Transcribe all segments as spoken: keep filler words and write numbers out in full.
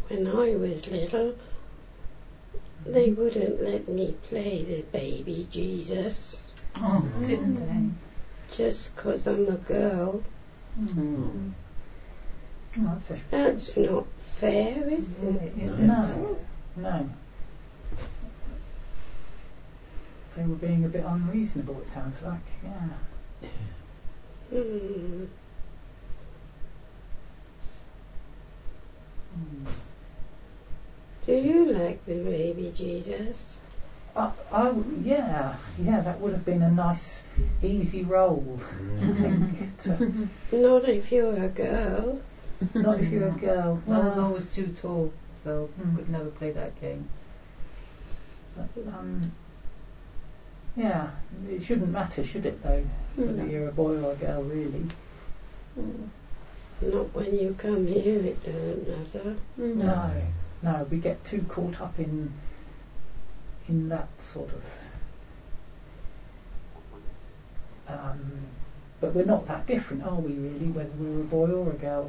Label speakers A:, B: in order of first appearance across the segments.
A: when I was little, they wouldn't let me play the baby Jesus.
B: Oh, mm. didn't they?
A: Just 'cause I'm a girl.
C: Mm.
D: Oh, that's, a
A: that's not fair, is
B: no,
A: it?
B: it isn't.
D: No, no. They were being a bit unreasonable, it sounds like, yeah.
A: Hmm.
D: Mm.
A: Do you like the baby Jesus?
D: Uh, I w- yeah, yeah, that would have been a nice, easy role, I think. To,
A: Not if you're a girl.
D: not if you're a girl.
B: I was
D: Well,
B: always too tall, so
D: Mm.
B: could never play that game.
D: but, um, yeah, it shouldn't matter, should it, though? Whether you're a boy or a girl, really.
A: Not when you come here, it doesn't matter.
D: No, no, we get too caught up in in that sort of. Um, but we're not that different, are we? Really, whether we're a boy or a girl.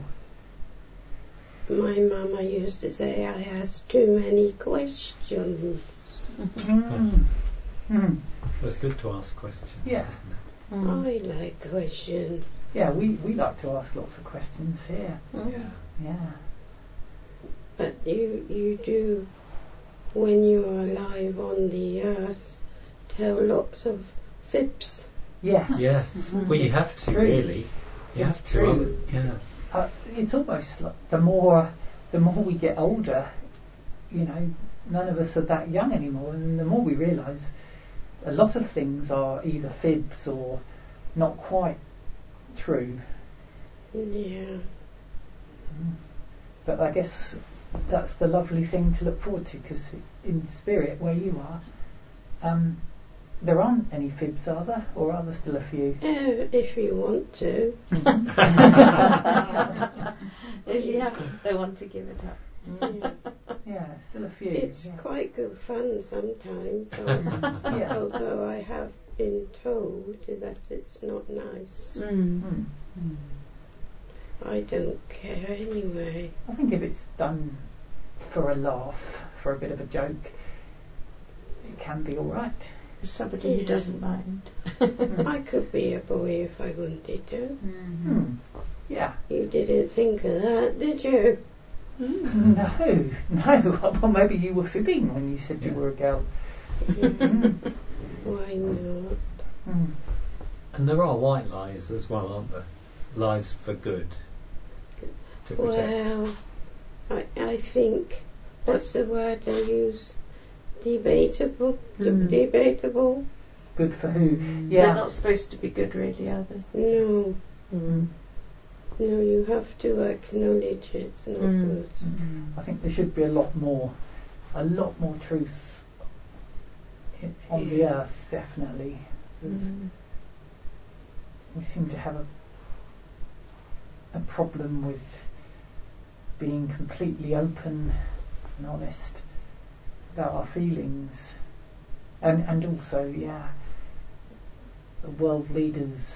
A: My mama used to say I asked too many questions.
D: Mm. Mm.
C: Well, it's good to ask questions,
D: Yeah.
C: isn't it?
A: Mm. I like questions.
D: Yeah, we, we like to ask lots of questions here.
C: Yeah.
D: Yeah.
A: But you, you do, when you're alive on the earth, tell lots of fibs.
D: Yeah.
C: Yes. Well, you have to,
D: True.
C: really. You
D: It's
C: have to.
D: true.
C: Yeah.
D: Uh, it's almost like the more the more we get older, you know, none of us are that young anymore, and the more we realise a lot of things are either fibs or not quite true.
A: Yeah.
D: But I guess that's the lovely thing to look forward to, because in spirit, where you are, um, there aren't any fibs, are there? Or are there still a few?
A: Uh, if you want to.
E: If you have, don't want to give it up.
A: Yeah.
D: Yeah, still a few.
A: It's
D: yeah.
A: quite good fun sometimes, although,
D: Yeah.
A: although I have been told that it's not nice.
D: Mm.
A: I don't care anyway.
D: I think if it's done for a laugh, for a bit of a joke, it can be all right.
E: Somebody who doesn't mind.
A: I could be a boy if I wanted to.
B: Mm-hmm.
D: Hmm. Yeah.
A: You didn't think of that, did you?
D: No, no. Well, maybe you were fibbing when you said you were a girl.
A: Why not?
D: Mm.
C: And there are white lies as well, aren't there? Lies for good. To protect.
A: Well, I, I think, what's the word they use? Debatable?
E: Mm.
A: Debatable?
D: Good for who?
E: They're
D: Yeah.
E: not supposed to be good, really, are they?
A: No.
E: Mm.
A: No, you have to acknowledge it's not
E: Mm.
A: good.
D: I think there should be a lot more, a lot more truth in, on the earth, definitely. There's-
E: Mm.
D: We seem to have a a problem with being completely open and honest about our feelings, and and also, yeah, the world leaders.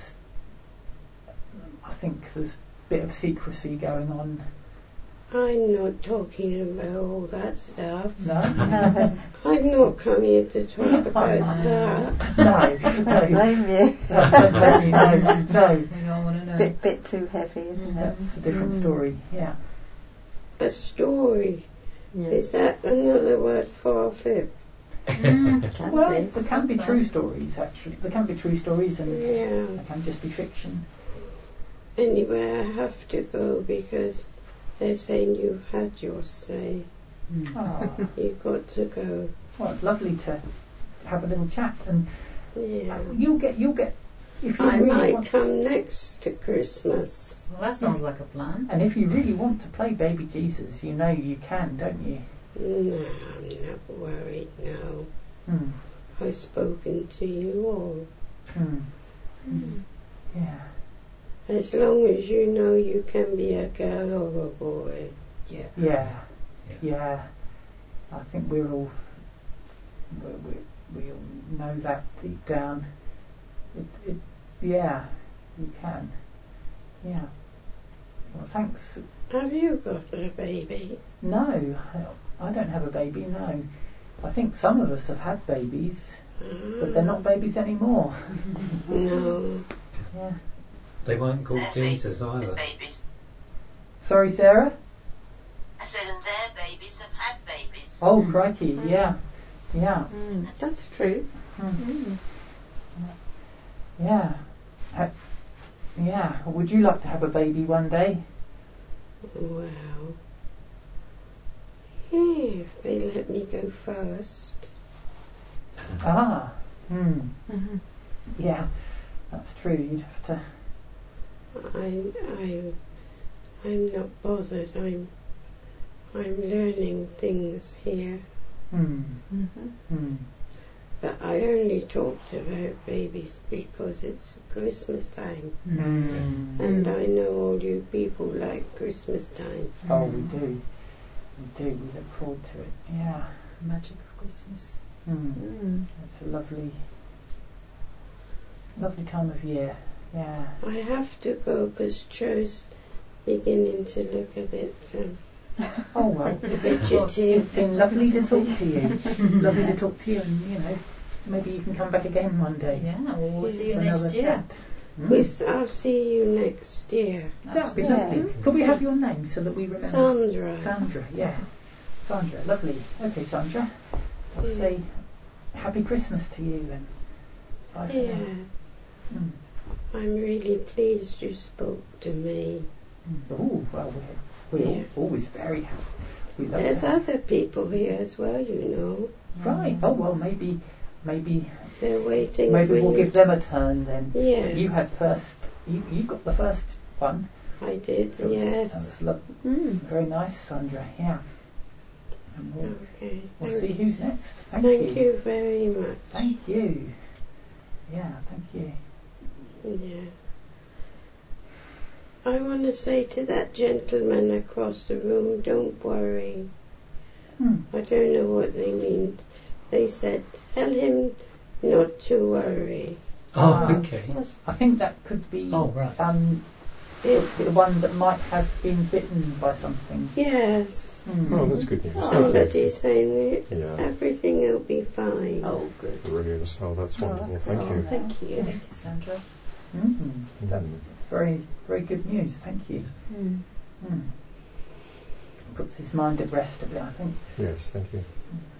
D: I think there's a bit of secrecy going on.
A: I'm not talking about all that stuff.
D: No,
A: I'm not come here to talk about that.
D: no, no.
E: Blame you.
D: No, no, no.
B: We don't want to know.
E: Bit, bit too heavy, isn't it?
D: That's a different story. Yeah.
A: A story.
E: Yeah.
A: Is that another word for a fib?
B: Mm.
E: Can
D: Well,
E: be.
D: there can be true stories. Actually, there can be true stories, and
A: Yeah.
D: there can just be fiction.
A: Anyway, I have to go because they're saying you've had your say.
D: Oh,
A: You've got to go.
D: well, it's lovely to have a little chat, and
A: Yeah.
D: you'll get, you'll get. If you
A: I
D: really
A: might
D: want,
A: come next to Christmas.
B: Well, that sounds like a plan.
D: and if you really want to play Baby Jesus, you know you can, don't you?
A: No, I'm not worried now.
D: Hmm.
A: I've spoken to you all.
D: Hmm. Yeah.
A: As long as you know you can be a girl or a boy.
B: Yeah.
D: Yeah.
C: Yeah.
D: Yeah. I think we're all we, we, we all know that deep down. It, it, yeah, you can. Yeah. Well, thanks.
A: Have you got a baby?
D: No, I don't have a baby, no. I think some of us have had babies, but they're not babies anymore.
A: No.
D: Yeah.
C: They weren't called
F: Their
C: Jesus
F: ba-
C: either.
F: Babies.
D: Sorry, Sarah?
F: I said, and their babies have had babies.
D: Oh, crikey, yeah. Yeah.
E: Mm, that's true.
D: Mm.
E: Mm.
D: Yeah. Ha- yeah. Would you like to have a baby one day?
A: Well, yeah, if they let me go first.
D: Ah. Hmm.
E: Mm-hmm.
D: Yeah. That's true. You'd have to.
A: I, I, I'm not bothered. I'm, I'm learning things here.
D: Hmm.
E: Mm-hmm.
D: Hmm.
A: But I only talked about babies because it's Christmas time.
D: Hmm.
A: And I know all you people like Christmas time.
D: Oh, we do. We do. We look forward to it. Yeah.
B: Magic of Christmas.
D: Hmm.
E: Mm.
D: It's a lovely, lovely time of year. Yeah.
A: I have to go because Joe's beginning to look a bit um,
D: Oh well.
A: fidgety.
D: It's been lovely to talk to you. lovely to talk to you, and you know, maybe you can come back again one day.
B: Yeah, well, we'll see you
D: for
B: next
D: another
B: year.
D: chat. Mm.
A: We s- I'll see you next year.
D: That'd be
E: Yeah.
D: lovely. Could we have your name so that we remember?
A: Sandra.
D: Sandra, yeah. Sandra, lovely. Okay, Sandra. I'll
A: Mm.
D: say Happy Christmas to you then. Bye for
A: Yeah,
D: now. Mm.
A: I'm really pleased you spoke to me.
D: Oh, well, we're, we're
A: Yeah.
D: al- always very happy. We love
A: There's
D: that.
A: other people here as well, you know.
D: Right. Oh, well, maybe, maybe,
A: They're waiting
D: maybe
A: for
D: we'll
A: you.
D: give them a turn then.
A: Yes.
D: You had first. You, you got the first one.
A: I did,
D: That was-
A: yes.
D: That was lo-
E: Mm.
D: very nice, Sandra. Yeah. And we'll,
A: Okay.
D: we'll
A: Thank,
D: see who's next. Thank,
A: thank you very much.
D: Thank you. Yeah, thank you.
A: Yeah. I want to say to that gentleman across the room, don't worry.
D: Hmm.
A: I don't know what they mean. They said, tell him not to worry.
C: Oh,
D: Ah.
C: okay.
D: I think that could be
C: Oh, right.
D: um,
A: It,
D: the one that might have been bitten by something.
A: yes.
D: Hmm.
G: Oh, that's good news. Thank
A: Somebody's saying that
G: Yeah.
A: everything will be fine.
E: Oh, good.
G: you. Brilliant. Oh, that's wonderful.
E: that's
G: Thank
E: good.
G: you.
E: Thank you.
B: Thank you, Sandra.
D: Mhm. That's
G: Mm.
D: very, very good news. Thank you.
E: Mm.
D: Hmm. Puts his mind at rest a bit, I think.
G: Yes, thank you.